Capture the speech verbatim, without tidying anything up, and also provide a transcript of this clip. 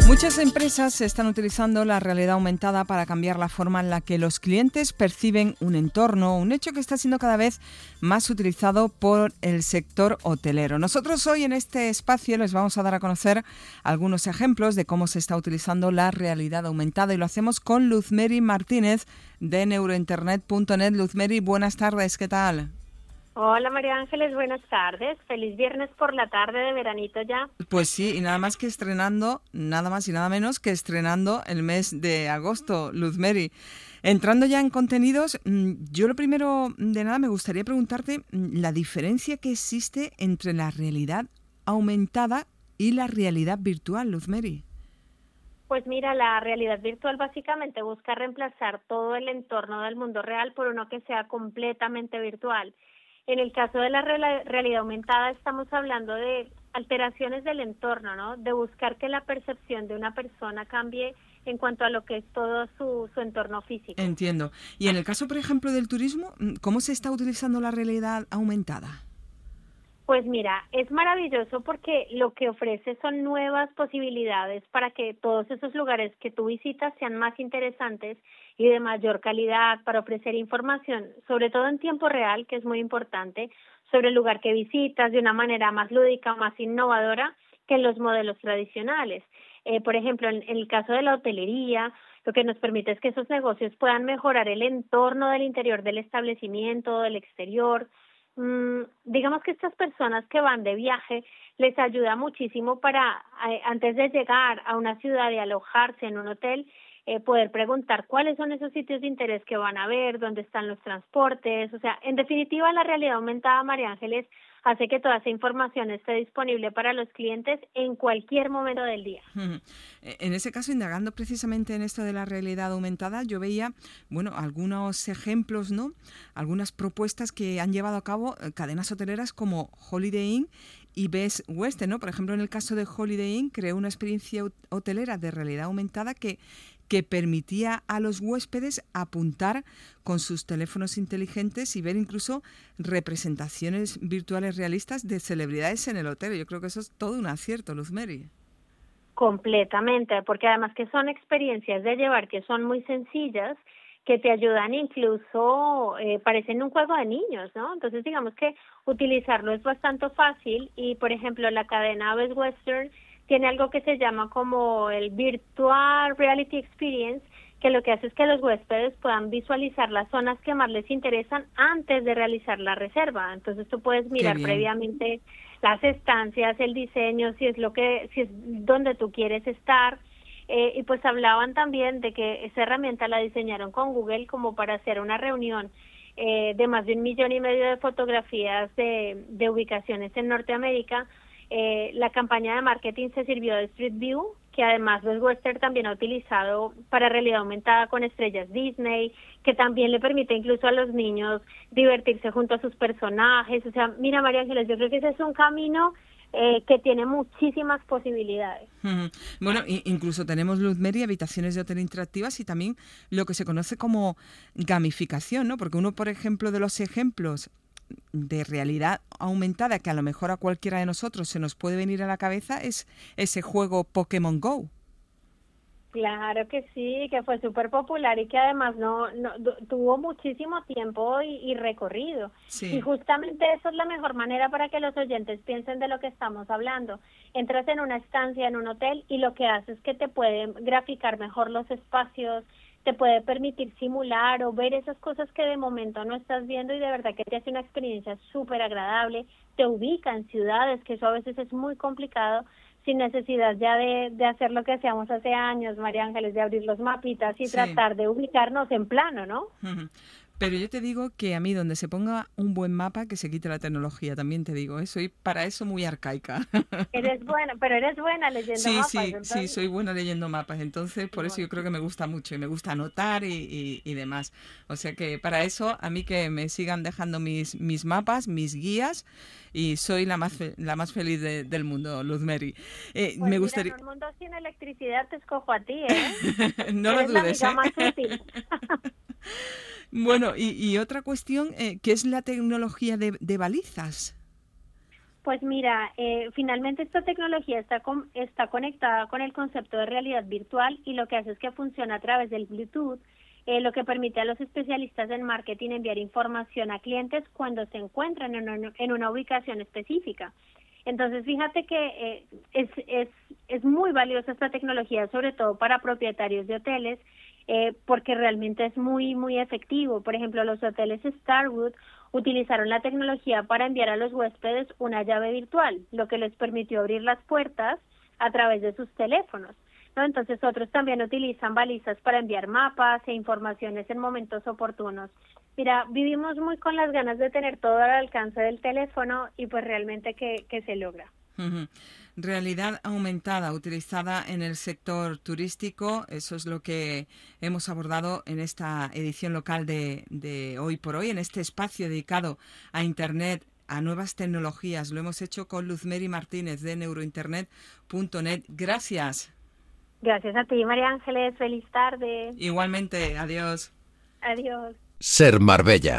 Muchas empresas están utilizando la realidad aumentada para cambiar la forma en la que los clientes perciben un entorno, un hecho que está siendo cada vez más utilizado por el sector hotelero. Nosotros hoy en este espacio les vamos a dar a conocer algunos ejemplos de cómo se está utilizando la realidad aumentada y lo hacemos con Luzmeri Martínez de neurointernet punto net. Luzmeri, buenas tardes, ¿qué tal? Hola María Ángeles, buenas tardes. Feliz viernes por la tarde de veranito ya. Pues sí, y nada más que estrenando, nada más y nada menos que estrenando el mes de agosto, Luzmeri. Entrando ya en contenidos, yo lo primero de nada me gustaría preguntarte la diferencia que existe entre la realidad aumentada y la realidad virtual, Luzmeri. Pues mira, la realidad virtual básicamente busca reemplazar todo el entorno del mundo real por uno que sea completamente virtual. En el caso de la realidad aumentada estamos hablando de alteraciones del entorno, ¿no? De buscar que la percepción de una persona cambie en cuanto a lo que es todo su, su entorno físico. Entiendo. Y en el caso, por ejemplo, del turismo, ¿cómo se está utilizando la realidad aumentada? Pues mira, es maravilloso porque lo que ofrece son nuevas posibilidades para que todos esos lugares que tú visitas sean más interesantes y de mayor calidad, para ofrecer información, sobre todo en tiempo real, que es muy importante, sobre el lugar que visitas de una manera más lúdica, más innovadora que en los modelos tradicionales. Eh, por ejemplo, en, en el caso de la hotelería, lo que nos permite es que esos negocios puedan mejorar el entorno del interior del establecimiento, del exterior. Mm, digamos que estas personas que van de viaje les ayuda muchísimo para, eh, antes de llegar a una ciudad y alojarse en un hotel, eh, poder preguntar cuáles son esos sitios de interés que van a ver, dónde están los transportes. O sea, en definitiva, la realidad aumentada, María Ángeles, hace que toda esa información esté disponible para los clientes en cualquier momento del día. En ese caso, indagando precisamente en esto de la realidad aumentada, yo veía, bueno, algunos ejemplos, ¿no? Algunas propuestas que han llevado a cabo cadenas hoteleras como Holiday Inn y Best Western, ¿no? Por ejemplo, en el caso de Holiday Inn, creó una experiencia hotelera de realidad aumentada que que permitía a los huéspedes apuntar con sus teléfonos inteligentes y ver incluso representaciones virtuales realistas de celebridades en el hotel. Yo creo que eso es todo un acierto, Luzmeri. Completamente, porque además que son experiencias de llevar que son muy sencillas, que te ayudan incluso, eh, parecen un juego de niños, ¿no? Entonces digamos que utilizarlo es bastante fácil y, por ejemplo, la cadena Best Western tiene algo que se llama como el Virtual Reality Experience, que lo que hace es que los huéspedes puedan visualizar las zonas que más les interesan antes de realizar la reserva. Entonces tú puedes mirar previamente las estancias, el diseño, si es lo que, si es donde tú quieres estar. Eh, y pues hablaban también de que esa herramienta la diseñaron con Google como para hacer una reunión eh, de más de un millón y medio de fotografías de, de ubicaciones en Norteamérica. Eh, la campaña de marketing se sirvió de Street View, que además Best Western también ha utilizado para realidad aumentada con estrellas Disney, que también le permite incluso a los niños divertirse junto a sus personajes. O sea, mira, María Ángeles, yo creo que ese es un camino eh, que tiene muchísimas posibilidades. Uh-huh. Bueno, incluso tenemos, Luzmeri, habitaciones de hotel interactivas y también lo que se conoce como gamificación, ¿no? Porque uno, por ejemplo, de los ejemplos de realidad aumentada que a lo mejor a cualquiera de nosotros se nos puede venir a la cabeza es ese juego Pokémon Go. Claro que sí, que fue súper popular y que además no, no tuvo muchísimo tiempo y, y recorrido. Sí. Y justamente eso es la mejor manera para que los oyentes piensen de lo que estamos hablando. Entras en una estancia, en un hotel, y lo que hace es que te pueden graficar mejor los espacios, te puede permitir simular o ver esas cosas que de momento no estás viendo y de verdad que te hace una experiencia súper agradable, te ubica en ciudades, que eso a veces es muy complicado, sin necesidad ya de, de hacer lo que hacíamos hace años, María Ángeles, de abrir los mapitas y sí. tratar de ubicarnos en plano, ¿no? Uh-huh. Pero yo te digo que a mí donde se ponga un buen mapa, que se quite la tecnología, también te digo, ¿eh? Soy para eso muy arcaica. Eres buena, pero eres buena leyendo sí, mapas. Sí, entonces... sí, soy buena leyendo mapas, entonces por eso yo creo que me gusta mucho y me gusta anotar y, y, y demás. O sea que para eso a mí que me sigan dejando mis, mis mapas, mis guías y soy la más fe, la más feliz de, del mundo, Luzmeri. Eh, pues me mira, gustaría... en un mundo sin electricidad te escojo a ti, ¿eh? no eres lo dudes, la ¿eh? más útil. Bueno, y, y otra cuestión, eh, ¿qué es la tecnología de, de balizas? Pues mira, eh, finalmente esta tecnología está, con, está conectada con el concepto de realidad virtual y lo que hace es que funciona a través del Bluetooth, eh, lo que permite a los especialistas en marketing enviar información a clientes cuando se encuentran en una, en una ubicación específica. Entonces, fíjate que eh, es, es, es muy valiosa esta tecnología, sobre todo para propietarios de hoteles, eh, porque realmente es muy, muy efectivo. Por ejemplo, los hoteles Starwood utilizaron la tecnología para enviar a los huéspedes una llave virtual, lo que les permitió abrir las puertas a través de sus teléfonos, ¿no? Entonces, otros también utilizan balizas para enviar mapas e informaciones en momentos oportunos. Mira, vivimos muy con las ganas de tener todo al alcance del teléfono y pues realmente que, que se logra. Uh-huh. Realidad aumentada utilizada en el sector turístico, eso es lo que hemos abordado en esta edición local de, de Hoy por Hoy, en este espacio dedicado a Internet, a nuevas tecnologías. Lo hemos hecho con Luzmeri Martínez de neurointernet punto net. Gracias. Gracias a ti, María Ángeles. Feliz tarde. Igualmente, adiós. Adiós. Ser Marbella.